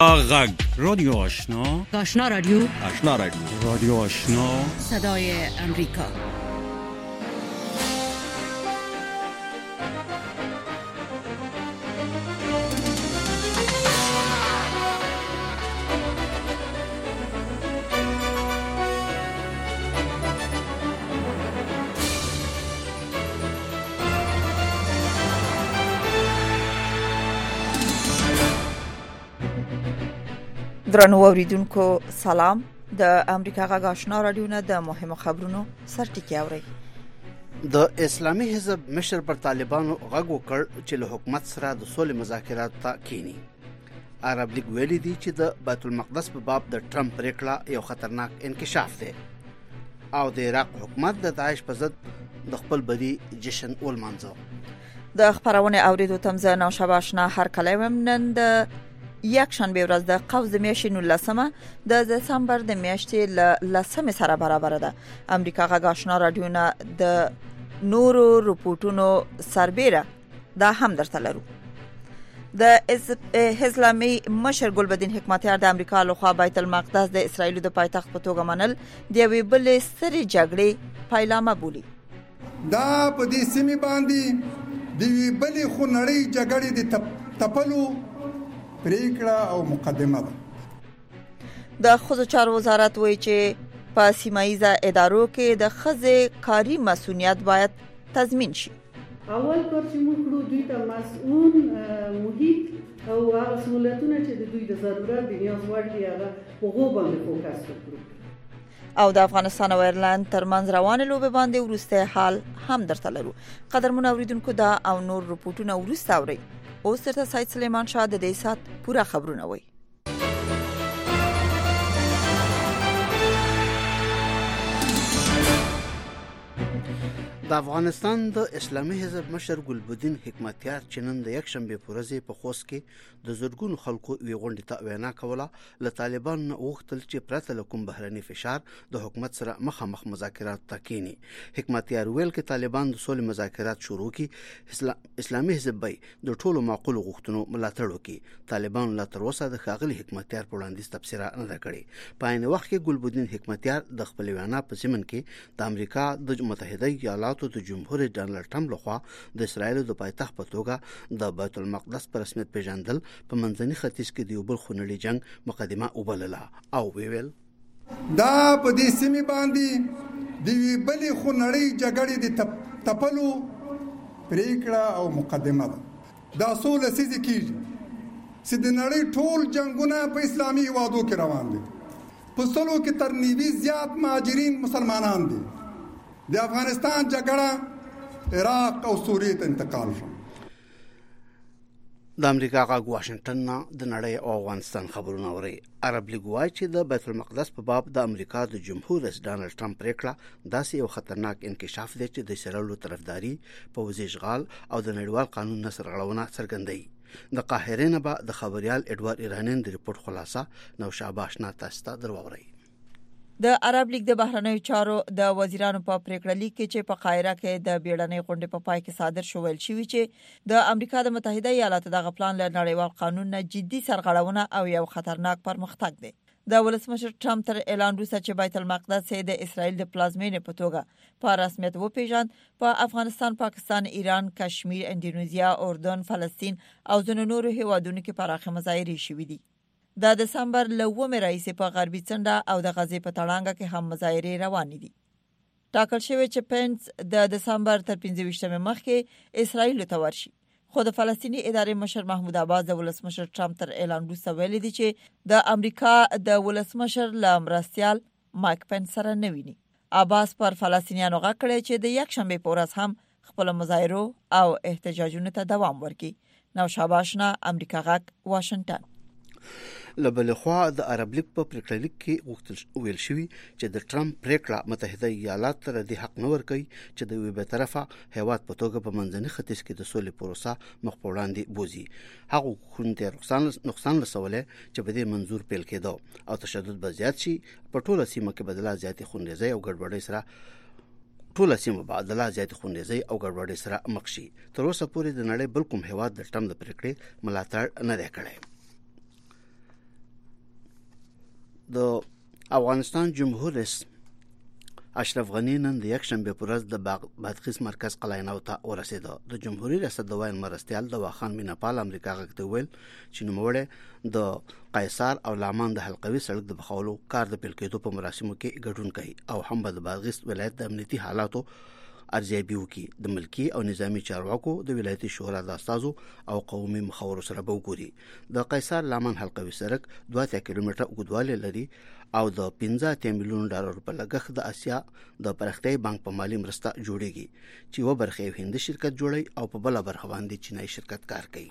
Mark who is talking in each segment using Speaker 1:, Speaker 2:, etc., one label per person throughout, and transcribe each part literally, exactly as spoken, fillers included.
Speaker 1: غگ رادیو آشنا
Speaker 2: آشنا رادیو
Speaker 3: آشنا رادیو
Speaker 1: رادیو آشنا
Speaker 2: صدای امریکا.
Speaker 4: درنو اوریدونکو سلام. د امریکا غږ آشنا رادیو نه د مهمو خبرونو سرټکی اوري.
Speaker 5: د اسلامي حزب مشر پر طالبانو غږ وکړ چې له حکومت سره د سولې مذاکرات ته کینی. عرب لیگ ویلي دی چې د بیت المقدس په باب د ټرمپ پریکړه یو خطرناک انکشاف دی او د عراق حکومت د داعش په ضد د خپل بری جشن ولمانځه.
Speaker 4: د خبرونه اوریدو تمزه نو شباشنا هر کلم نن د یک شنبه ورځ د قوس د میاشتې نولسمه د دسمبر د میاشتې ل لسمه سره برابر ده. امریکا غږ آشنا رادیو نه د نورو رپورټونو سربېره دا هم درته لرو. د اسلامي مشر ګلبدین حکمتیار د امریکا لخوا بیت المقدس د اسرایل د پایتخت په توګه منل د یوې بلې سترې جګړې پیلامه بولي.
Speaker 6: دا په دې سیمه باندې د یوې بلې خونړۍ جګړې د تپلو پریکړه او مقدمه ده.
Speaker 4: د ښځو چارو وزارت وایي چې په سیمایي ادارو کې د ښځې کاري مسؤلیت باید تضمین شي.
Speaker 7: اول کار چې موږ کړو دوی ته مسؤل محیط او هغه سہولتونه چې د دوی د ضرورت د نیاز وړ دي هغه هغه باندې فوکس وکړو.
Speaker 4: او د افغانستان او ایرلند ترمنځ روانه لوبه باندې ورسته حال هم درته لرو. قدرمن اوریدونکو دا او نور رپورټونه ورسته اوري. اوس تر سید سلیمان شاه د دې سات پورا خبرونه وای.
Speaker 5: د افغانستان د اسلامي حزب مشر ګلبدین حکمتیار چې نن د یک شنبه په ورځ په خوست کې د زړګونو خلکو وی غونډه ته وینا کوله. له طالبان وغوښتل چې پرته له کوم بهرني فشار د حکومت سره مخامخ مذاکرات تکینی. حکمتیار ویل کې طالبان د سولې مذاکرات شروع کړي. اسلامي حزب به د ټولو معقول غوښتنو ملاتړ وکړي. طالبان لا تر اوسه د خاغلی حکمتیار په وړاندې تبصره نه کړې. په عین وخت کې ګلبدین حکمتیار د خپل وینا په ضمن کې د امریکا د متحده ایالاتو د جمهور رئیس ډانلډ ټرمپ لخوا د اسرایل د پایتخت په توګه د بیت المقدس پر رسمیت پیژندل په منځني ختیځ کې د یو بل خونړي جنگ مقدمه وبلله او ویل
Speaker 6: دا په دې سیمه باندې د یوې بلې خونړۍ جګړې د تپلو پریکړه او مقدمه ده. دا څو لسیزې کېږي چې د نړۍ ټول جنگونه په اسلامي هیوادو کې روان دي. په سلو کې تر نیوي زیات مهاجرین مسلمانان دي. د افغانستان جګړه عراق او سوریه ته انتقال شو.
Speaker 5: د امریکا غږ واشنگټن نه د نړۍ او افغانستان خبرونه اوري. عرب لیگ وایي چې د بیت المقدس په باب د امریکا د جمهور رئیس ډانلډ ټرمپ پریکړه داسې یو خطرناک انکشاف دی چې د اسرائیل طرفداري په وزیشغال او د نړیوال قانون نه سرغړونه څرګندوي. د قاهره نه به د خبريال اډوارد ایرانین د ریپورت خلاصه نو شاباشنا تاسو ته درووري.
Speaker 4: د عرب لیگ د بهرنیو چارو د وزیرانو په پریکړه لیک کې چې په قاهره کې د بیړنۍ غونډې په پای کې صادر شو ویل شوی چې د امریکا د متحده ایالاتو د غپلان له نړیوال قانون نه جدي سرغړونه او یو خطرناک پرمختګ دی. د ولسمشر ټرمپ تر اعلان وروسته چې بیت المقدس د اسرائیل د پلازمینې په توګه په رسمیت وپیژند، په افغانستان، پاکستان، ایران، کشمیر، اندونیزیا، اردن، فلسطین او ځینو نورو هیوادونو کې پراخه مظاهرې شوې دي. د دسمبر لومه راځي په غربي څنډه او د غزې په تړانګه کې هم مظاهرې روانې دي. ټاکل شوی چې پنس د دسمبر تر پنځه ویشتمه مخکې اسرائیل ته ورشي. خو د فلسطینی ادارې مشر محمود عباس د ولسمشر ټرمپ تر اعلان وروسته ویلي دی چې د امریکا د ولسمشر لامرستیال مایک پنس سره نه ویني. عباس پر فلسطینیانو غږ کړی چې د یک شنبه په ورځ هم خپل مظاهرو او احتجاجونو ته دوام ورکړي. نو شاباشنا، امریکا غږ، واشنگټن.
Speaker 5: لبل خوا د عرب لیگ په پریکړه لیک کې غوښتل ویل شوی چې د ټرمپ پریکړه متحده ایالات ته د حق نه ورکوي چې د وی به طرفه هیواد په توګه په منځني ختیځ کې د سولې پروسه مخ په وړاندې بوزي. هغه خونته نقصان نقصان رسولې چې په دې منظور پیل کېدو او تشدد به زیات شي. په ټوله سیمه کې بدلا زیاتې خوندېزي او ګډوډۍ سره ټوله سیمه بعدلا زیات خوندېزي او ګډوډۍ سره مخ شي. تر اوسه پورې د نړۍ بل کوم هیواد د ټرمپ د پریکړې ملاتړ نه دی کړی. د افغانستان جمهور رئیس اشرف غنی نن د یک شنبه پر ورځ د بادغیس مرکز قلعهنو ته ورسېد. د جمهوریت ریاست د وایي مرستیال د واخان میناپال امریکا غږ ویل چې نوموړی د قیصار او لامان د حلقوي سړک د بخولو کار د پیل کېدو په مراسمو کې ګډون کوي او هم د بادغیس ولایت د امنیتي حالاتو ارزیابي وکړي. د ملکی او نظامی چارواکو د ولایتي شورا د استازو او قومي مخورو سره به وګوري. د قیصار لامان حلقوي سړک دوه اتیا کیلومتره اوږدوالی لري او د پنځه اتیا میلیون ډالر په لګښت د اسیا د پرختیايي بانک په مالی مرسته جوړیږي چې و برخه یو هندي شرکت جوړي او په بل برخه باندې چینایي شرکت کار کوي.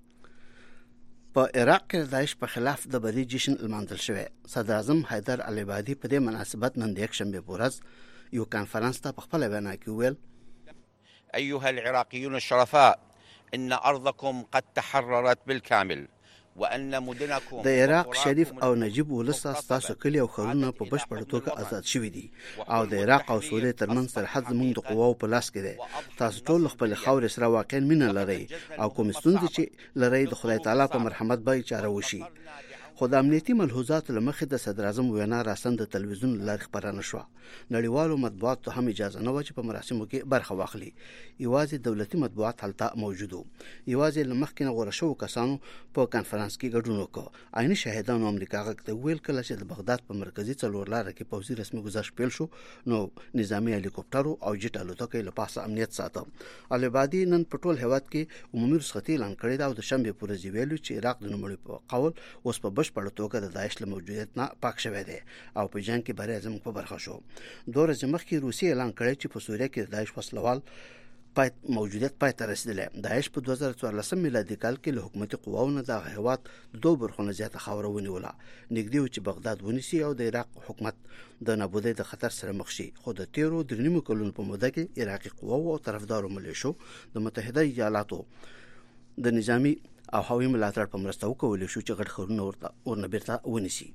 Speaker 5: په عراق کې داعش په خلاف د بری جشن المنځل شوی. صدر اعظم حیدر العبادي په دې مناسبت نن د یک شنبه په ورځ یو کانفرنس ته په خپل وینا کې ویل:
Speaker 3: ايها العراقيون الشرفاء ان ارضكم قد تحررت بالكامل وان مدنكم.
Speaker 5: د عراق شریف او نجیب ولس تاسو کلی او خرونه په بشپړ توګه آزاد شوي دي او د عراق او سوریه ترمنځ سرحد زموږ د قواو په لاس کې دی. تاسو ټول خپل خاورې سره واقعا مینه لرئ او کوم ستونزې چې لرئ د خدای تعالی په مرحمت به چاره وشي. خو د امنیتي ملحوظات لمخې د صدر اعظم وینا راسن د تلویزیون لارې خبرانه شو. نړیوالو مطبوعات ته هم اجازه نه و چې په مراسمو کې برخه واخلي. یوازې دولتي مطبوعات هلته موجود وو. یوازې لمخکې نه غوړه شو کسانو په کانفرنس کې ګډون وکړ. عیني شاهدانو امریکا غږ ته ویل کله چې د بغداد په مرکزي څلور لاره کې پوځي رسمي گزارش پیل شو نو نظامی هلیکوپټرو او جټ الوتکې له پاسه امنیت ساته. العبادي نن په ټول هیواد کې عمومي رخصتي اعلان کړی دا او د شنبه پر ورځ ویلو چې عراق د نوموړي په قول اوس په بشپړ توګه د داعش له موجودیت نه پاک شوی دی او په جنگ کې بری اعظم په برخه شو. دوه ورځې مخکې روسیې اعلان کړی چې په سوریه کې د داعش وسلوال پای موجودیت پای ته رسیدلی. داعش په دوه زره څوارلسم میلادي کال کې له حکومتي قواو نه د هیواد د دوه برخو نه زیاته خاوره ونیوله. نږدې و چې بغداد ونیسي او د عراق حکومت د نابودۍ د خطر سره مخ شي. خو د تیرو درې نیمو کلونو په موده کې عراقي قواو او طرفدارو ملیشو د متحده ایالاتو د نظامی او هوایي ملاتړ په مرسته وکولای شو چې غټ ښارونه ورته ورنه بیرته ونیسي.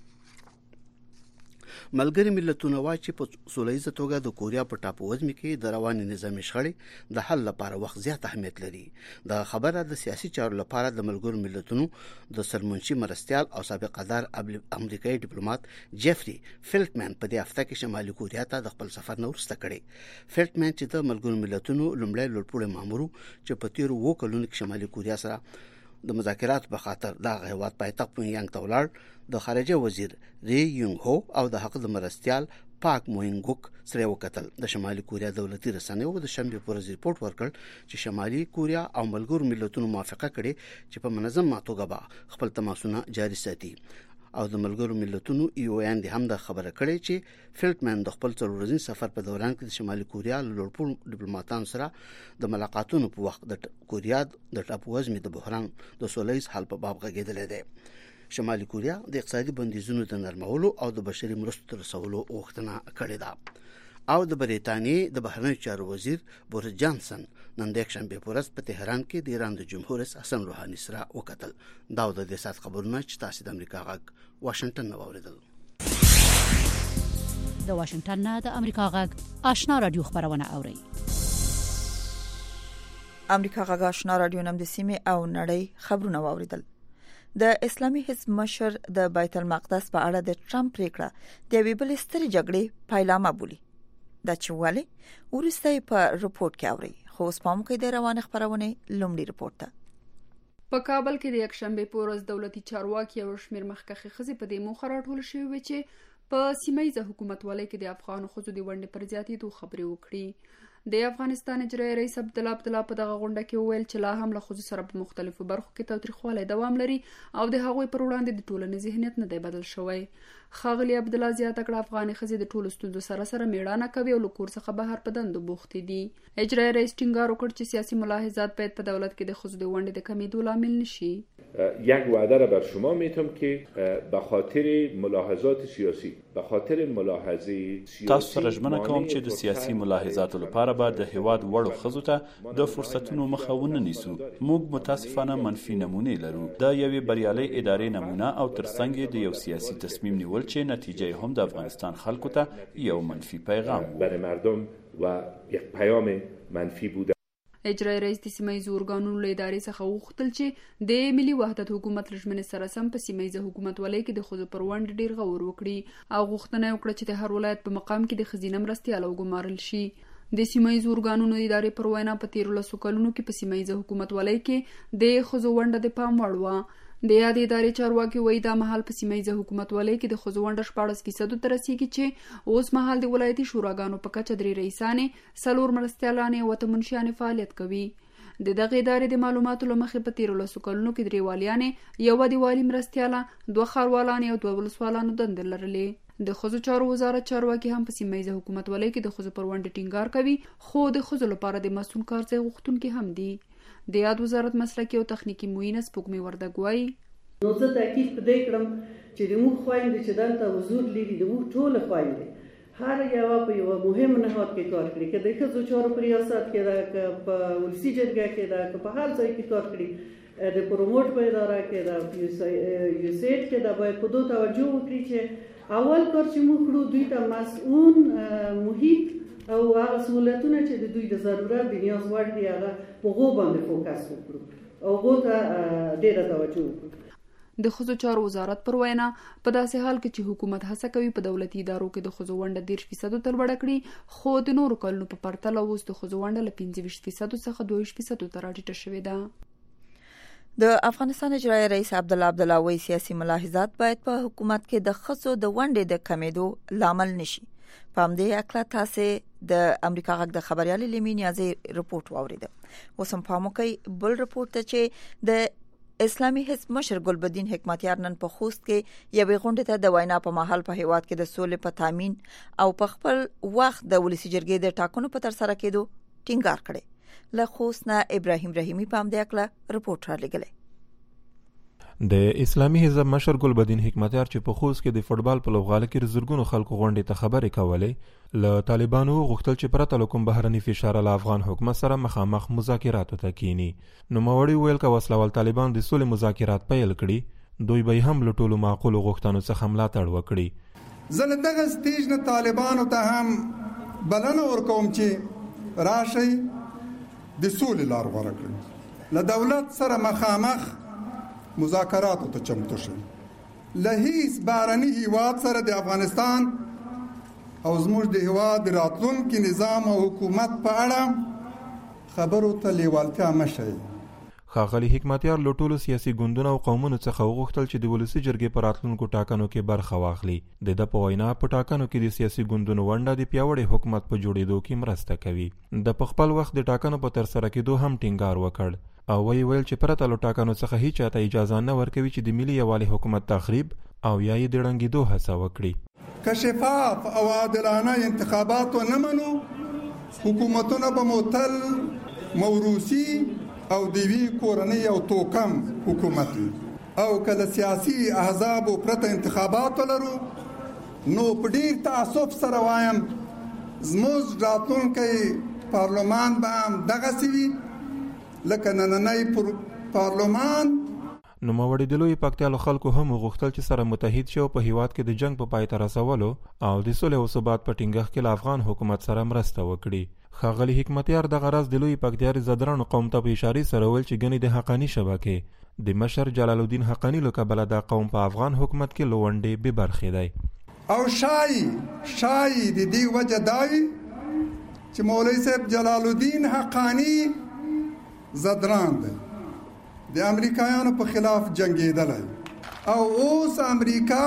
Speaker 5: ملګري ملتونه وایي چې په سولیزه توګه د کوریا په ټاپووزمې کې د رواني نظامي شخړې د حل لپاره وخت زیات اهمیت لري. دا خبره د سیاسي چارو لپاره د ملګرو ملتونو د سرمنشي مرستیال او سابق قدر امریکایي ډیپلوماټ جیفري فیلټمن په دې هفته کې شمالي کوریا ته د خپل سفر نه وروسته کړی. فیلټمن چې د ملګرو ملتونو لومړی لوړپوړی مامور چې په تیرو اووه کلونو کې شمالي کوریا سره د مذاکراتو په خاطر د هیواد پایتخت پونګیانګ ته ولاړ، د خارجه وزیر ری یونګ هو او د حق د مرستیال پاک موینګوک سره وکتل. د شمالي کوریا دولتي رسنیو د شنبه پر ورځ ریپورت ورکړ چې شمالي کوریا او ملګرو ملتونو موافقه کړې چې په منظمه توګه به خپل تماسونه جاري ساتي او د ملګرو ملتونو یو ان هم د خبره کړې چې فیلټمن د خپل څلور ورځې سفر په دوران کې د شمالي کوریا لوړپوړو ډیپلوماټانو سره د ملاقاتونو په وخت د کوریا د ټاپووزمې د بحران د سولیز حل په باب غږېدلی دی. شمالي کوریا د اقتصادي بندیزونو د نرمولو او د بشري مرستو تر رسولو غوښتنه کړې ده. او د بریتانیې د بهرنیو چارو وزیر بوریس جانسن نن د یکشنبې په ورځ په تهران کې د ایران د جمهور رئیس حسن روحاني سره وکتل. دا د دې سات خبرونه چې تاسو د امریکا غږ واشنگټن نه واوریدل.
Speaker 2: د واشنگټن نه د امریکا غږ آشنا رادیو خبرونه اوري.
Speaker 4: امریکا غږ آشنا رادیو نم د سیمه او نړۍ خبرونه واوریدل. د اسلامي حزب مشر د بیت المقدس په اړه د ټرمپ پریکړه د ویبل ستري جګړې پایلامه بولی. دا چې ولې ورسته په رپورت کې اوري. خو سپام کې د روان خبرونه لومړی رپورت ده.
Speaker 8: په کابل کې د یکشنبه په ورځ دولتي چارواکي او شمیر مخکخي خزي په دې موخه راټول شوی و چې په سیمایي حکومت ولای کې د افغان خزو دی ونډه پر زیاتېدو خبرې وکړي. د افغانستان اجرایي رئیس عبدالله عبدالله په دغه غونډه کې وویل چې لا هم له خزو سره په مختلفو برخو کې تاوتریخوالی دوام لري او د هغوی پر وړاندې د ټولنې ذهنیت نه دی بدل شوی. ښاغلي عبدالله زیاته کړه افغاني ښځې د ټولو ستونزو سره سره میړانه کوي او له کور څخه بهر په دندو بوختې دي. اجرایي رئیس ټینګار وکړ چې سیاسي ملاحظات باید په دولت کې د ښځو د ونډې د کمیدو لامل نشي.
Speaker 9: یک وعده را بر شما میتم که به خاطر ملاحظات سیاسی به خاطر ملاحظه سیاسی
Speaker 10: تاسو سره ژمنه کوم چې د سیاسي ملاحظاتو لپاره به د هیواد وړو ښځو ته د فرصتونو مخه ونه نیسو. موږ متاسفانه منفي نمونه لرو. د یوې بریالۍ ادارې نمونه او ترڅنګ د یو سیاسي تصمیم نیول چې نتیجه هم د افغانستان خلکو ته یو منفی پیغام
Speaker 9: برای مردم و یک پیام منفی بوده.
Speaker 8: اجرایي رئیس د سیمه ییزو ارګانونو له ادارې څخه وغوښتل چې د ملي وحدت حکومت له ژمنې سره سم په سیمه ییزه حکومتولۍ کې د ښځو پر ونډه ډېر غور وکړي او غوښتنه یې وکړه چې د هر ولایت په مقام کې د ښځینه مرستیاله وګمارل شي. د سیمه ییزو ارګانونو د ادارې پر وینا په تیرو لسو کلونو کې په سیمه ییزه حکومتولۍ کې د ښځو ونډه د پام وړ وه. د یادې ادارې چارواکي وایي دا مهال په سیمه ییزه حکومتولۍ کې د ښځو ونډه شپاړس فیصدو ته رسیږي چې اوس مهال د ولایتي شوراګانو په کچه درې رئیسانې، څلور مرستیالانې او اته منشیانې فعالیت کوي. د دغه ادارې د معلوماتو له مخې په تیرو لسو کلونو کې درې والیانې، یوه د والي مرستیاله، دوه ښاروالانې او دوه ولسوالانو دندې لرلې. د ښځو چارو وزارت چارواکي هم په سیمه ییزه حکومتولۍ کې د ښځو پر ونډې ټینګار کوي، خو د ښځو لپاره د مسؤل کار ځای غوښتونکي هم دي. د یاد وزارت مسلکي او تخنیکي معینه سپوږمۍ وردګ وایي
Speaker 7: نو زه تاکید په دې کړم چې د موږ خویندې چې دلته حضور لري د موږ ټوله خویندې هر یوه په یوه مهم نهاد کې کار کړي، که د ښځو چارو په ریاست کې ده، که په ولسي جرګه کې ده، که په هر ځای کې کار کړي، د پروموټ په اداره کې ده، یوسیډ کې ده، باید په دو توجه وکړي چې اول کار چې موږ کړو دوی ته مسؤون محیط او هغه سهولتونه چې د دوی د ضرورت د نیاز وړ دي هغه په هغو باندې فوکس وکړو او هغو ته ډېره توجه وکړو.
Speaker 8: د ښځو چارو وزارت پر وینا په داسې حال کې چې حکومت هڅه کوي په دولتي ادارو کې د ښځو ونډه دېرش فیصدو ته لوړه کړي، خو د نورو کلونو په پرتله اوس د ښځو ونډه له پنځه ویشت فیصدو څخه دوه ویشت فیصدو ته راټیټه شوې ده.
Speaker 4: د افغانستان اجرایي رئیس عبدالله عبدالله وایي سیاسي ملاحظات باید په حکومت کې د ښځو د ونډې د کمیدو لامل نشي. په همدې اکله تاسې د امریکا غږ د خبريالې لیمي نیازي رپورټ واوریده. اوس هم پام وکړئ بل رپورټ ته چې د اسلامي حزب مشر ګلبدین حکمتیار نن په خوست کې یوې غونډې ته د وینا په مهال په هیواد کې د سولې په تامین او په خپل وخت د ولسی جرګې د ټاکنو په تر سره کېدو ټینګار کړي. له خوست نه ابراهیم رحیمی په همدې اکله رپورټ را لګلې.
Speaker 11: د اسلامي حزب مشر ګلبدین حکمتیار چې په خوست کې د فوټبال په لوبغاله کې زرګونو خلکو غونډې ته خبرې کولې، له طالبانو غوښتل چې پرته له کوم بهرني فشار له افغان حکومت سره مخامخ مذاکراتو ته کینی. نو موري ویل که وسلوال طالبان د سولې مذاکرات پیل کړي، دوی به هم له ټولو معقولو غوښتنو څخه ملاتړ وکړي.
Speaker 6: زه له دغه سټیج نه طالبانو ته هم بلنه ورکوم چې راشي د سولې لار غوره کړي، له دولت سره مخامخ مذاکرات ته چمتو شي. له هیڅ بهرني هیواد سره د افغانستان او زموږ د هیواد راتلونکي نظام او حکومت په اړه خبرو ته لیوالتیا مشي.
Speaker 11: ښاغلي حکمتیار له ټولو سیاسي ګوندونو او قومونو څخه وغوښتل چې د ولسي جرګې په راتلونکو ټاکنو کې برخه واخلي. د ده په وینا په ټاکنو کې د سیاسي ګوندونو ونډه د پیاوړي حکومت په جوړېدو کې مرسته کوي. د په خپل وخت د ټاکنو په ترسره کېدو هم ټینګار وکړ او وی ویل چې پرته له ټاکنو څخه هیڅ چاته اجازه نه ورکوي چې د ملي یووالي حکومت تخریب او یا یې د ړنګېدو هڅه وکړي.
Speaker 6: که شفاف او عادلانه انتخابات نه منو، حکومتونه به متل موروثي او دیوی کورنۍ او توکم حکومت او که د سیاسي احزاب پرته انتخابات لرو، نو په ډیر تعصب سره وایم زموږ راتلونکی پارلمان به هم دغسې وي لکه نننی پارلمان.
Speaker 11: نوموړي د لوی پکتیالو خلکو هم غوښتل چې سره متحد شي او په هیواد کې د جنگ په پای ته رسولو او د صلح او ثبات په ټینګښت کې له افغان حکومت سره مرسته وکړي. ښاغلي حکمتیار دغه راز د لوی پکتیار زدرانو قوم ته په اشارې سره ویل چې ګنې د حقانی شبکې د مشر جلال الدین حقانی له کبله دا قوم په افغان حکومت کې لونډې بې برخې دی.
Speaker 6: او شای شای د دې وجه داوي چې مولوی صاحب جلال الدین حقانی زدران دی، د امریکایانو په خلاف جنگیدلی او اوس امریکا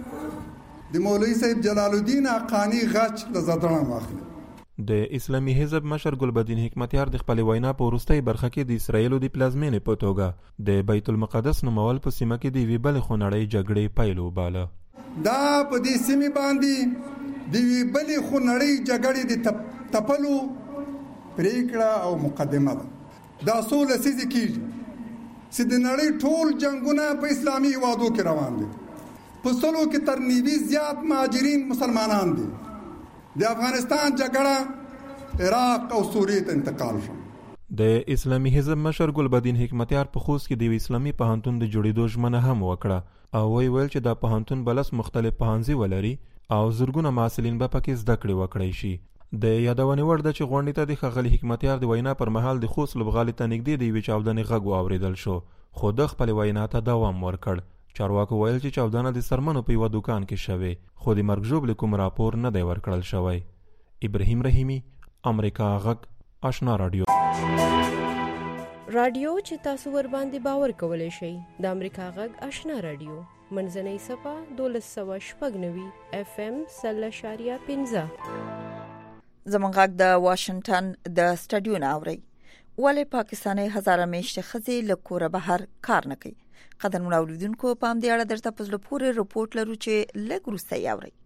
Speaker 6: د مولوی صاحب جلال الدین حقانی غچ له زدران واخلي.
Speaker 11: د اسلامي حزب مشر ګلبدین حکمتیار د خپل وینا په وروستۍ برخه کې د اسرایلو د پلازمینې په توګه د بیت المقدس نومول په سیمه کې د یوې بلې خونړۍ جګړې پیل وباله.
Speaker 6: دا په دې سیمې باندې د یوې بلې خونړۍ جګړې د تپلو پریکړه او مقدمه ده. دا څو لسیزې کېږي چې د نړۍ ټول جنګونه په اسلامي هیوادو کې روان دي. په سلو کې تر نیوي زیات مهاجرین مسلمانان دي. د افغانستان جګړه عراق او سوریې ته انتقال شو.
Speaker 11: د اسلامي حزب مشر ګلبدین حکمتیار په خوست کې د اسلامي پوهنتون د جوړېدو ژمنه هم وکړه او وی ویل چې دا پوهنتون بلس مختلف پوهنځي ولري او زرګونه محصلین به پکې زده کړې وکړی شي. د یادونې وړ ده چې غونډې ته د ښاغلي حکمتیار د وینا پر مهال د خوست لوبغالي ته نږدې د یوې چاودنې غږ واورېدل شو، خو د خپلې وینا ته دوام ورکړ. چارواکو ویل چې چاودنه د سرمنو په یوه دوکان کې شوې، خو د مرګ ژوبلې کوم راپور نه دی ورکړل شوی. ابراهیم رحیمي، امریکا غږ، آشنا رادیو.
Speaker 12: رادیو چې تاسو ور باندې باور کولای شئ د امریکا غږ آشنا رادیو منځنۍ صفه دولس سوه شپږ نوي اف ام سل اشاریه پنځه.
Speaker 4: زمونږ غږ د واشنگټن د سټډیو نه اوري. ولې پاکستاني هزاره میشته خزي له کوره بهر کار نه کوي؟ قدرمن اوریدونکو په دې اړه درته په زړه پورې رپورت لرو چې لږ وروسته یې اورئ.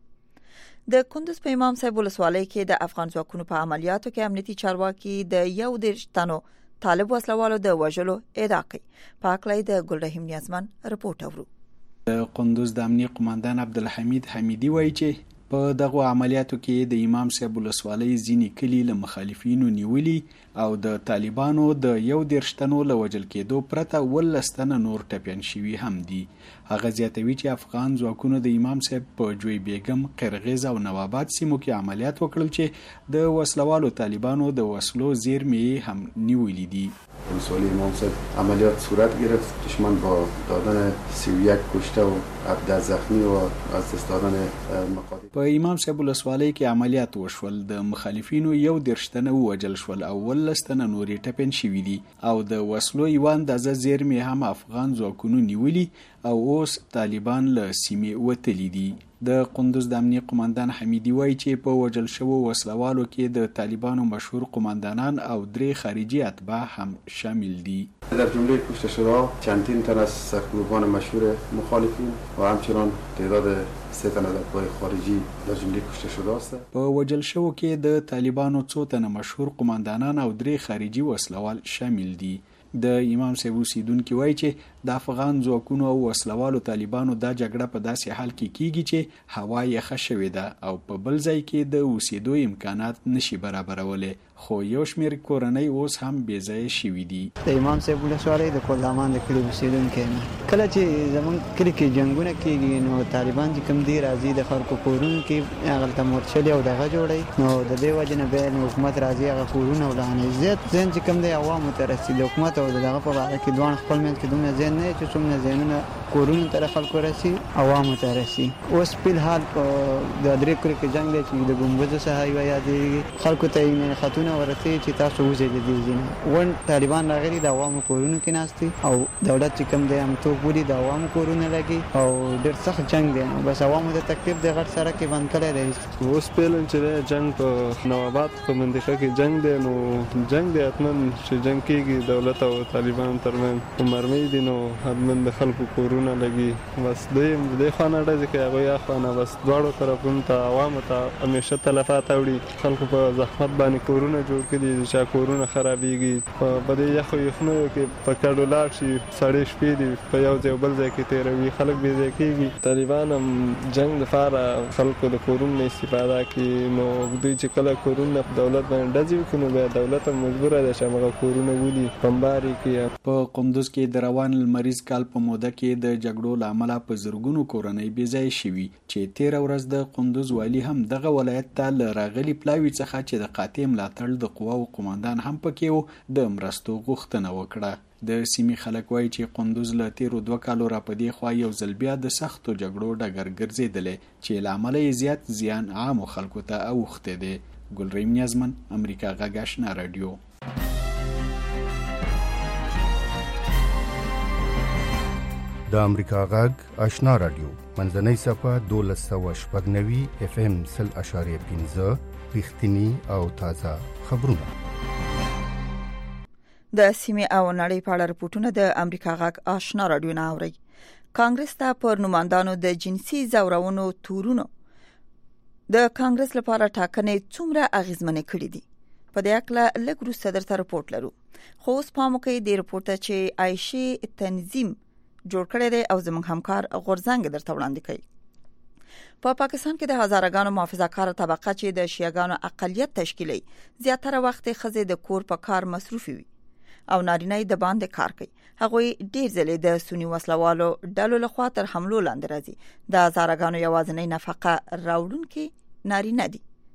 Speaker 4: د کندوز په امام صاحب ولسوالۍ کې د افغان ځواکونو په عملیاتو کې امنیتي چارواکي د یو دېرش تنو طالب وسلوالو د وژلو ادعا کوي. په اکلای د ګلرحیم نیازمن رپورت اورو.
Speaker 13: د کندوز د امنیه قوماندان عبدالحمید حمیدی وایي چې په دغه عملیاتو کې د امام صاحب ولسوالۍ ځینې کلي له مخالفینو نیولي او د طالبانو د یو دېرش تنو له وژل کېدو پرته ولس تنه نور ټپیان شوي هم دي. هغه زیاتوي چې افغان ځواکونو د امام صاحب په جوی بیګم، قرغیز او نواباد سیمو کې عملیات وکړل چې د وسلوالو طالبانو د وسلو زیرمې هم نیولې دي.
Speaker 14: ولسوالی امام صاحب عملیات صورت گرفت. دشمن با دادن سی و یک کشته و هفده زخمی و از دست دادن مقادیر.
Speaker 13: په امام صاحب ولسوالۍ کې عملیات وشول، د مخالفینو یو دېرش تنه ووژل شول او ولس تنه نورې ټپیان شوي دي او د وسلو یوه اندازه زیرمې هم افغان ځواکونو نیولي او اوس طالبان له سیمې وتلي دي. د قندوز د امنیه قوماندان حمیدی وایي چې په وژل شوو وسلوالو کې د طالبانو مشهور قوماندانان او درې خارجي اتباع هم شامل دي.
Speaker 14: در جمله کشته شده چندین تن از سرکوبان مشهور مخالفین و همچنان تعداد سه تن از اتباع خارجی در جمله کشته شده است.
Speaker 13: په وژل شوو کې د طالبانو څو تن مشهور قوماندانان او درې خارجي وسلوال شامل دي. د امام صاحب اوسیدونکي وایي چې د افغان ځواکونو او وسلوالو طالبانو دا جګړه په داسې حال کې کیږي چې هوا یخه شوې ده او په بل ځای کې د اوسېدو امکانات نشي برابرولی، خو یو شمېر کورنۍ اوس هم بې ځایه شوي دي.
Speaker 15: د امام صاحب ولسوالۍ د کلدامان د کلي اوسېدونکی یم. کله چې زموږ کلي کې جنګونه کېږي نو طالبان چې کوم دي راځي د خلکو کورونو کې هغلته مورچلې او دغه جوړوي، نو د دې وجې نه بیا حکومت راځي هغه کورونه ولانوي. زیات ذهن چې کوم دی عوامو ته رسي، د حکومت او دغه په باره کې دواړه خپل منځ کې دومره ذهن نه چې څومره ذهنونه کورونو ته خلکو رسي، عوامو ته رسي. اوس په حال په د درې کلي کې جنګ دی چې د ګمبزو څخه یوه یادېږي، خلکو ته یې خطونه ورسوي چې تاسو وځئ د دې ځای نه. ون طالبان راغلي د عوامو کورونو کې ناست دي او دولت چې کوم دی همتوب ولي د عوامو کورونه لګي او ډېر سخت جنګ دی. نو بس عوامو د تکلیف د غټ سړک یې بند کړی دی.
Speaker 16: اوس پیلن چې جنګ په نواباد په منطقه کې جنګ دی، نو جنګ دی حتما چې جنګ کېږي دولت او طالبان ترمنځ په مرمۍ دي، نو حتما د خلکو کورونه لګي. بس دوی د دې خوا نه ډزې کوي، هغوی یا خوا نه، بس دواړو طرفونو ته عوامو ته همیشه تلفات اوړي. خلکو په زحمت باندې کورونه جوړ کړي، د چا کورونه خرابېږي. په دې یخو یخنیو کې په کډو لاړ شي، سړې شپې دي په یو ځای بل ځای کې تېروي، خلک بې ځای کېږي. طالبان هم جنګ دپاره خلکو د کورونو نه استفاده کوي، نو دوی چې کله کورونه په دولت باندې ډزې وکړي نو بیا دولت هم مجبوره ده چې همغه کورونه ولي بمباري کړي.
Speaker 13: په قندوز کې د روان لمریز کال په موده کې د جګړو له امله په زرګونو کورنۍ بې ځایه شوي چې تېره ورځ د قندوز والي هم دغه ولایت ته له راغلي پلاوي څخه چې د قاطع ملاتړ د قواو قوماندان هم پکې و د مرستو غوښتنه وکړه. د سیمې خلک وایي چې قندوز له تېرو دوه کالو را په دې خوا یو ځل بیا د سختو جګړو ډګر ګرځېدلی چې له امله یې زیات زیان عامو خلکو ته اوښتی دی. ګلرحیم نیازمن، امریکا غږ آشنا رادیو.
Speaker 17: د امریکا غږ آشنا رادیو منځنۍ صفحه دولس سوه شپږ نوي اف ام سل اشاریه پنځه رښتیني او تازه خبرونه.
Speaker 4: د سیمې او نړۍ په اړه رپورټونه د امریکا غږ آشنا رادیو نه اوري. کانګرس ته پر نوماندانو د جنسي زورونو تورونو د کانګرس لپاره ټاکنې څومره اغیزمنې کړې دي. په دې اړه لږ وروسته درته رپورټ لرو، خو اوس پام وکړئ د رپورټ ته چې عایشې تنظیم جوړ کړی دی او زموږ همکار غورځنګ درته وړاندې کوي. په پا پاکستان کې د هزارهګانو محافظه‌کاره طبقه چې د شیعاګانو اقلیت تشکیلي زیاتره وخت ښځې د کور په کار مصروف وي او نارینه د باندې کار کوي. هغوی ډیر ځله د سنی وسلوالو ډلو لخوا تر حملو لاندې راځي. د هزارهګانو یوازینۍ نفقه راوړونکي نارینه دي.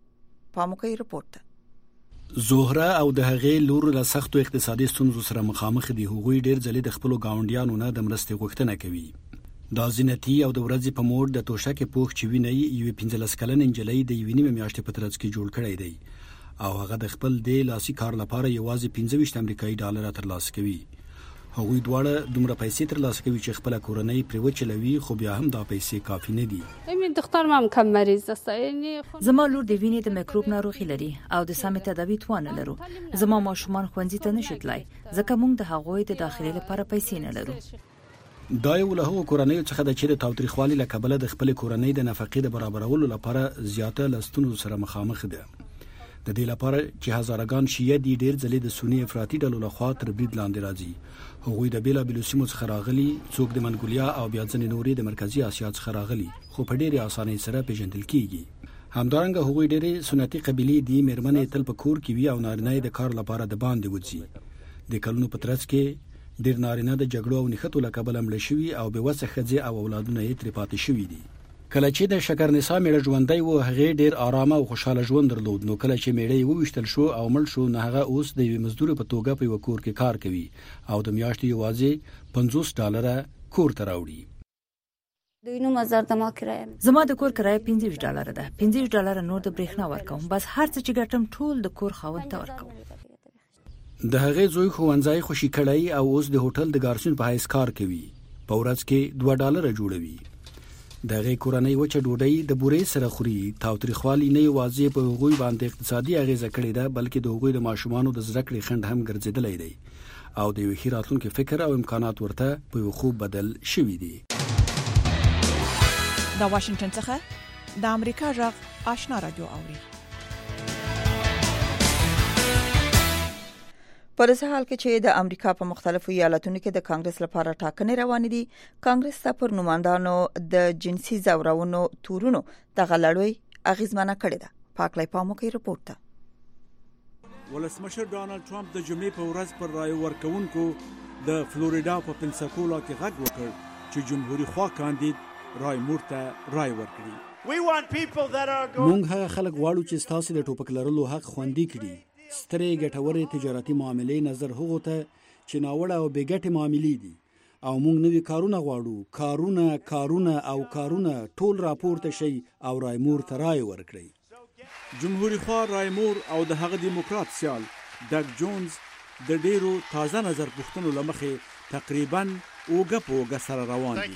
Speaker 4: پاموکي رپورت.
Speaker 13: زهره او د هغې لور له سختو اقتصادي ستونزو سره مخامخ دي. هغوی ډېر ځلې د خپلو ګاونډیانو نه د مرستې غوښتنه کوي. دا زینتي او د ورځې په موډ د توشکې پوښ چې ویني یوې پنځلس کلنې نجلۍ د یوې نیمې میاشتې په ترڅ کې جوړ کړی دی او هغه د خپل دې لاسي کار لپاره یوازې پنځه ویشت امریکایي ډالر ترلاسه کوي. هغوی دواړه دومره پیسې ترلاسه کوي چې خپل کورنۍ پرې وچلوي، خو بیا هم دا پیسې کافي نه دي.
Speaker 18: دخترم کم مریض است.
Speaker 19: زما لور د وینې د میکروب ناروغي لري او د سمې تداوی توان نه لرو. زما ماشومان ښوونځي ته نشي تلای ځکه موږ د هغوی د داخلي لپاره پیسې نه لرو.
Speaker 13: دا یو له هغو کورنیو څخه ده چې د تاوتریخوالي له کبله د خپل کورنۍ د نفقې د برابرولو لپاره زیاته لستونو سره مخامخ ده. د دې لپاره چې هزارګان شیعه دي ډېر ځلې د سنی افراطي ډلو لخوا تر برید لاندې راځي. هغوی د بیلابیلو سیمو څخه راغلي، څوک د منګولیا او بیا ځینې نورې د مرکزي اسیا څخه راغلي، خو په ډېرې اسانۍ سره پیژندل کیږي. همدارنګه هغوی ډېرې سنتي قبیلې دي. میرمنې تل په کور کې وي او نارینه د کار لپاره د باندې وځي. د کلونو په ترڅ کې ډېر نارینه د جګړو او نښتو له کبله مړه شوي او بې وسه ښځې او اولادونه یې ترې پاتې شوي دي. کله چې د شکرنسا میړه ژوندی و، هغې ډېر آرامه او خوشحاله ژوند درلود. نو کله چې میړه یې وویشتل شو او مړ شو، نو هغه اوس د یوې مزدور په توګه په یو کور کې کار کوي او د میاشتې یوازې پنځوس ډالره کور ته راوړي.
Speaker 19: زما د کور کرایه پنځه ویشت ډالره ده. پنځه ویشت ډالره نور د برېښنا ورکوم. بس هر څه چې ګټم ټول د کور خاوند ته ورکوم.
Speaker 13: د هغې زوی ښوونځی خوشي کړی او اوس د هوټل د ګارسون په حیث کار کوي. په ورځ کې دوه ډالره جوړوي. د هغې کورنۍ وچه ډوډۍ د بورې سره خوري. تاوتریخوالي نه یوازې په هغوی باندې اقتصادي اغیزه کړې ده، بلکې د هغوی د ماشومانو د زده کړې خنډ هم ګرځېدلی دی او د یوې ښې راتلونکي فکر او امکانات ورته په یو خوب بدل شوي دي.
Speaker 20: د واشنگټن څخه د امریکا غږ آشنا رادیو اوري.
Speaker 4: په داسې حال کې چې د امریکا په مختلفو ایالتونو کې د کانګرس لپاره ټاکنې روانې دي، کانګرس ته پر نوماندانو د جنسي ځورونو تورونو دغه لړۍ اغیزمنه کړې ده. پاکلای پاموکي رپورت ده.
Speaker 21: ولسمشر ډانلډ ټرمپ د جمعې په ورځ پر رای ورکوونکو د فلوریدا په پنساکولا کې غږ وکړ چې جمهوریت خوا کاندید رای مور ته رای ورکړي.
Speaker 13: موږ هغه خلک غواړو چې ستاسو د ټوپک لرلو حق خوندي کړي. سترې ګټورې تجارتي معاملې نظر هغو ته چې ناوړه او بې ګټې معاملې دي او موږ نوي کارونه غواړو. کارونه کارونه او کارونه ټول راپورته شي او رای مور ته رای ورکړي.
Speaker 21: جمهوریت خوا رای مور او د هغه دیموکرات سیال ډګ جونز د ډیرو تازه نظر پوښتنو لمخې تقریبا اوګه په اوګه سره روان دي.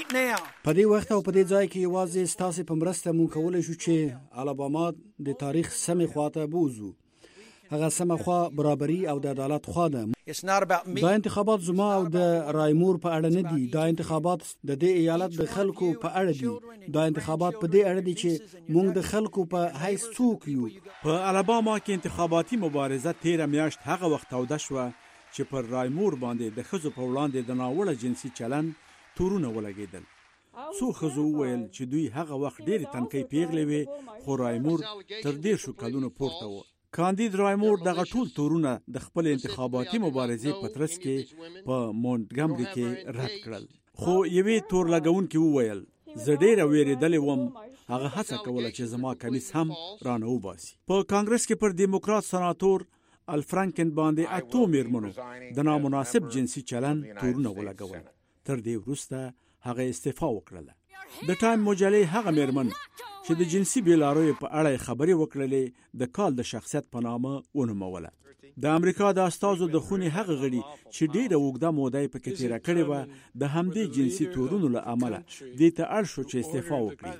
Speaker 13: په دې وخت او په دې ځای کې یوازې ستاسو په مرسته موږ کولی شو چې الاباما د تاریخ سمې خواته بوزو. هغه سمه خوا برابري او د عدالت خوا ده. دا انتخابات زما او د رایمور په اړه نه دي. دا انتخابات د دې ایالت د خلکو په اړه دي. دا انتخابات په دې اړه دي چې موږ د خلکو په حیث څوک یو.
Speaker 21: په الاباما کې انتخاباتي مبارزه تیره میاشت هغه وخت توده شوه چې پر رایمور باندې د ښځو په وړاندې د ناوړه جنسي چلن تورونه ولګېدل. څو ښځو وویل چې دوی هغه وخت ډېرې تنکۍ پیغلې وې، خو رایمور تر دېرشو کلونو پورته و. کاندید رایمور دغه ټول تورونه د خپل انتخاباتي مبارزې په ترڅ کې په مونټګمري کې رد کړل. خو یوې تور لګونکي وویل زه ډېره وېرېدلې وم. هغه هڅه کوله چې زما کمیس هم رانه وباسي. په کانګرس کې پر دیموکرات سناتور الفرانکن باندې اتو میرمنو د نامناسب جنسي چلن تورونه ولګول. تر دې وروسته هغه استعفا وکړه. د ټایم مجلې هغه میرمن چې د جنسي بیلارویو په اړه خبرې وکړلې د کال د شخصیت په نامه ونوموله. د امریکا د استازو د خونې هغه غړي چې ډېره اوږده موده یې پکې تېره کړې وه د همدې جنسي تورونو له امله دې ته اړ شو چې استعفا وکړي.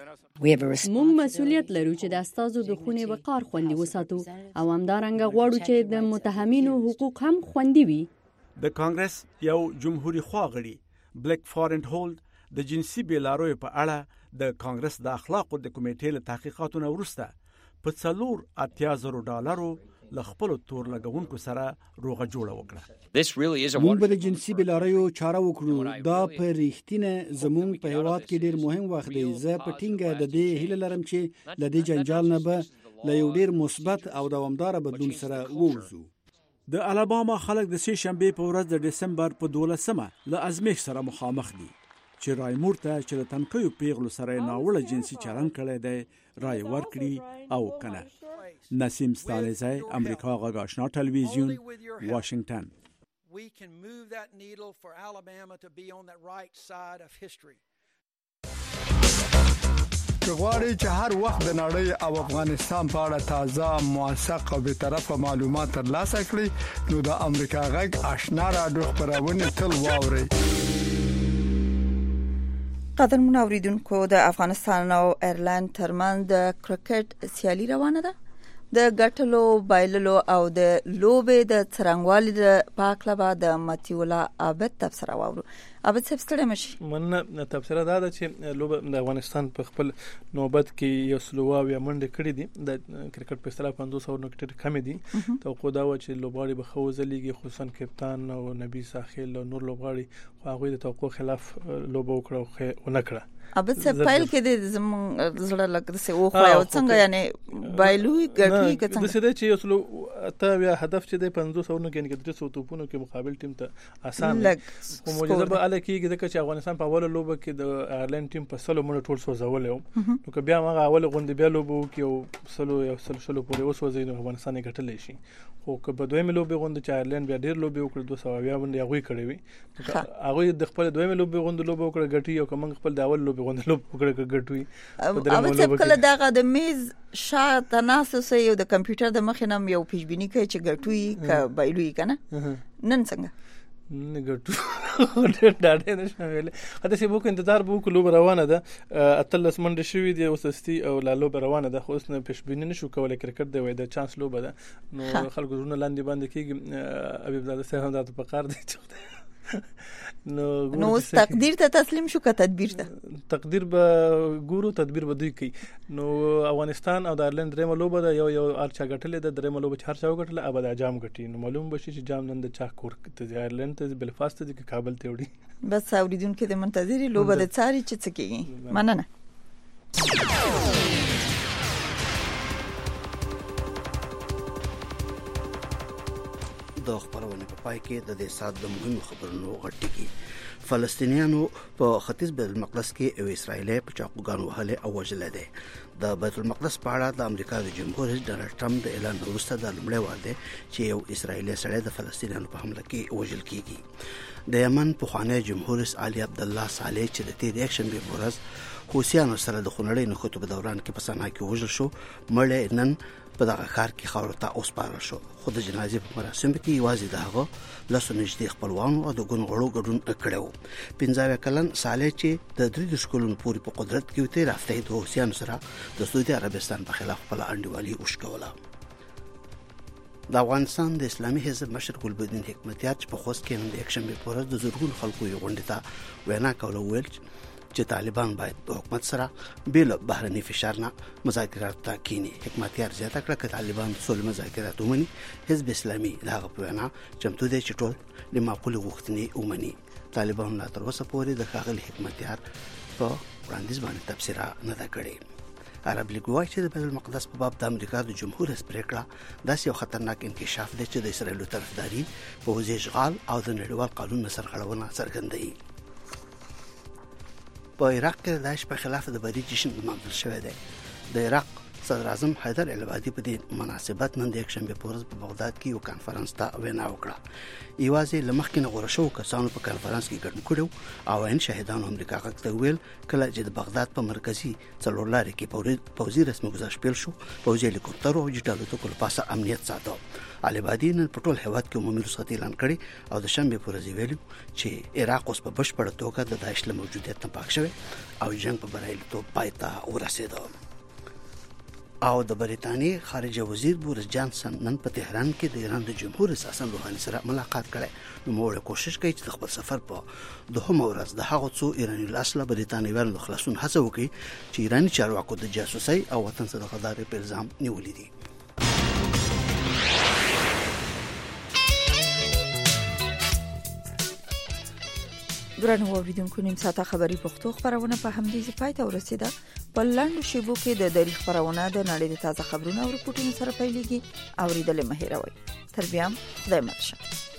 Speaker 22: موږ مسؤلیت لرو چې د استازو د خونې وقار خوندي وساتو او همدارنګه غواړو چې د متهمینو حقوق هم خوندي وي.
Speaker 21: د کانګرس یو جمهوریت خوا غړي بلیک فارنټ هولد د جنسي بیلارویو په اړه د کانګرس د اخلاقو د کمیټې له تحقیقاتو نه وروسته په څلور اتیا زرو ډالرو له خپلو تور لګونکو سره روغه جوړه وکړه.
Speaker 13: موږ به د جنسي بیلارویو چاره وکړو. دا په ریښتینه زموږ په هیواد کې ډېر مهم وخت دی. زه په ټینګه د دې هیله لرم چې له دې جنجال نه به له یو ډېر مثبت او دوامداره بدلون سره ووځو.
Speaker 21: د الاباما خلک د سې شنبې په ورځ د دسمبر په دولسمه له ازمېښت سره مخامخ دي چې رایمور ته چې له تنکیو پیغلو سره ناوړه جنسي چلن کړی دی رای ورکړي او کنه. نسیم ستانزی، امریکا غږ آشنا تلویزیون، واشنگتن.
Speaker 1: We can move that needle for Alabama to be on that right side of history.
Speaker 6: که غواړئ چې هر وخت د نړۍ او افغانستان په اړه تازه، موثق او به طرفه معلومات ترلاسه کړئ، نو د امریکا غږ آشنا رادیو خبرونه تل واورئ.
Speaker 4: قدرمن اوریدونکو، د افغانستان او ایرلند ترمنځ د کرکټ سیالي روانه ده. د ګټلو، بایللو او د لوبې د څرنګوالي د پاکلبا د متیولا عابد تبصره واورو. عابد صاحب ستړي مشي.
Speaker 3: من تبصره دا ده چې لوبه د افغانستان په خپل نوبت کې یو سلووا یا منډه کړې دي. د کرکټ په اصطلاح پنځوس او نکټ کم دي. توقع دا و چې لوبغاړي به خوځلېږي، خصوصا کپتان او نبی ساحل او نور لوبغاړي خو هغه د توقع خلاف لوبه وکړه او نه کړه. عابد صاحب فایل کې د زمون زړه لکه څه او خو او څنګه یعنی بایلوي ګټي کې څنګه د سده چې یو ته بیا هدف چې د پنځوس او نو کې کې د څو توپونو کې مقابل ټیم ته آسان او معجزه به اله کېږي ځکه چې افغانستان په اوله لوبه کې د ایرلند ټیم په سلو منټ ټول سوځول و. نو که بیا هغه اوله غونډه بیا لوبه کې او سلو یو سلو سلو پورې وسوځي نو افغانستان یې ګټلی شي. خو که په دویمه لوبه غونډه چې ایرلند بیا ډیر لوبه وکړه دوه سوه بیا باندې هغه کړی وي، هغه د خپل دویمه لوبه غونډه لوبه وکړه ګټي او کوم خپل د اول لوبه غونډه لوبه وکړه ګټوي.
Speaker 4: او څه کله دغه د میز شاته ناسه یو د کمپیوټر د مخ نام یو پیشبینی کوي چې ګټوي ک بایلوي کنه نن څنګه
Speaker 3: نه ګټو ډېر ډېر نه شامل. اته سی بوک انتظار بوک لوب روانه ده، اتلس منډه شوې دي او سستی او لا لوب روانه ده، خو اوس نه پیشبینی نشو کولای. کرکټ دی وای د چانس لوب ده، نو خلکو زونه لاندې باندې کیږي. ابي زاده صاحب هم د پکار دی نو
Speaker 4: نو تقدیر ته تسلیم شو که تدبیر ته
Speaker 3: تقدیر به ګورو، تدبیر به دوی کوي. نو افغانستان او د ایرلند درېمه لوبه ده، یو یو ارچا غټلې ده، درېمه لوبه چې هر چا وګټله ابد جام غټي. نو معلوم بشي چې جام نن د چا کور ته ایرلند ته بلفاست ته کې کابل ته وړي.
Speaker 4: بس اوریدونکو د منتظری لوبه د څاري چې څه کیږي. مننه.
Speaker 5: د خبرونه په پای کې د دې سات د مهمو خبرونو غټي کې فلسطینیانو په ختیځ بیت المقدس کې او اسرائیل په چاقوګانو وهله او وژل دي. د بیت المقدس په اړه د امریکا د جمهور رئیس ډونالډ ټرمپ د اعلان وروسته د لومړی وار دی چې یو اسرائیلي سړی د فلسطینیانو په حمله کې وژل کیږي. د یمن په خوانی جمهور رئیس علي عبد الله صالح چې د تیر یک شنبه په ورځ حوثیانو سره د خونړۍ نښتو په دوران کې په سنا کې وژل شو، مړ نن په دغه ښار کې خاورو ته اوسپارل شو. خو د جنازې په مراسم کې یوازې د هغه لاسو نږدې خپلوانو او د ګڼو غړو ګډون کړی و. پنځه کلن صالح چې د درې شکلونو پورې په قدرت کې وته رافته د حوثیانو سره د سعودي عربستان په خلاف خپل انډیوالي وشکوله. د افغانستان د اسلامي حزب مشر ګلبدین حکمتیار چې په خوست کې نن د یکشنبه په ورځ د زرګونو خلکو یو غونډه ته وینا کوله، ویل چې طالبان باید په حکومت سره بیل بهرني فشار نه مذاکرات ته کینی. حکمتیار زیاته کړه چې طالبان سول مذاکرات ومني، حزب اسلامي دغه په وینا چمتو دی چې ټول د معقول غوښتنې ومني. طالبان لا تر اوسه پورې د ښاغلي حکمتیار په وړاندیز باندې تبصره نه ده کړې. عرب لیګ وايي چې د بیت المقدس په باب د امریکا د جمهور رئیس پریکړه داسې یو خطرناک انکشاف دی چې د اسرائیل طرفداري په وزې اشغال او د نړیوال قانون سرغړونه څرګندوي. په عراق کې د داعش په خلاف د بری جشن لمانځل شوی دی. د عراق صدر اعظم حیدر العبادي په دې مناسبت نن د یکشنبه په ورځ په بغداد کې یو کانفرنس ته وینا وکړه. یوازې لمخکې نه غوړه شو کسانو په کانفرنس کې ګډون کړو او ان شهیدانو امریکا غږ ته ویل کله چې د بغداد په مرکزی څلورلارې کې پوځي رسمي گزارش پیل شو، پوځي هلیکوپټر او جټالو ته کول پاسه امنیت ساتو. العبادي نن په ټول هیواد کې عمومي رخصتي اعلان کړي او د شنبه په ورځ ویلو چې عراق اوس په بشپړه توګه د داعش له موجودیت نه پاک شوی او جنگ په بریالیتوب پای ته ورسېد. او د بریتانیې خارجه وزیر بوریس جانسن نن په تهران کې د ایران د جمهور رئیس حسن روحاني سره ملاقات کړي. نو موږ کوشش کوي چې د خپل سفر په دوهمه ورځ د هغو څو ایراني اصله بریتانیایانو د خلاصون هڅه وکړي چې ایراني چارواکو د جاسوسۍ او وطن سره غدارۍ په الزام نیولې دي.
Speaker 4: درنو اوریدونکو، نیم ساعته خبری پښتو خبرونه په همدې ځای پای ته ورسیده. په لاندو شیبو کې د تاریخ خبرونه د نړۍ د تازه خبرونو او رپورټونو سره پیلېږي. اوریدل مه هېروئ. تر بیا خدای مل شه.